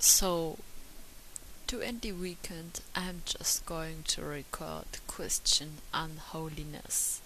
So, to end the weekend, I'm just going to record Question Unholiness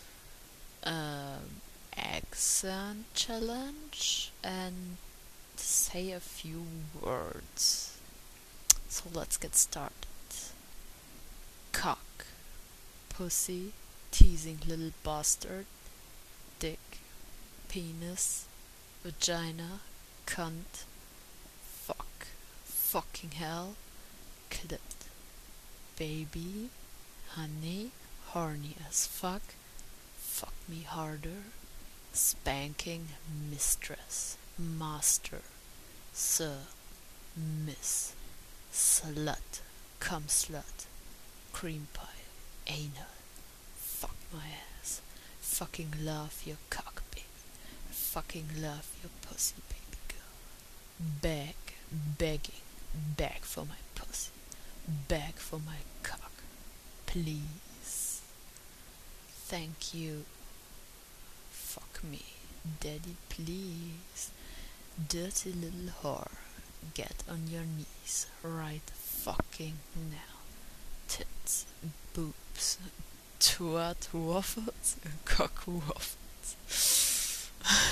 accent challenge and say a few words. So let's get started. Cock, pussy, teasing little bastard, dick, penis, vagina, cunt, fuck, fucking hell, clit, baby, honey, horny as fuck me harder, spanking, mistress, master, sir, miss, slut, cum slut, cream pie, anal, fuck my ass, fucking love your cock, baby, fucking love your pussy, baby girl, begging, beg for my pussy, beg for my cock, please, thank you, fuck me, daddy please, dirty little whore, get on your knees right fucking now, tits, boobs, twat waffles, cock waffles.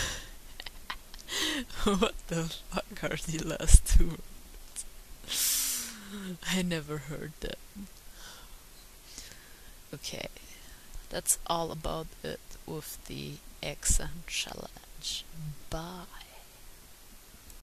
What the fuck are the last two words? I never heard that. Okay, that's all about it with the accent challenge. Bye.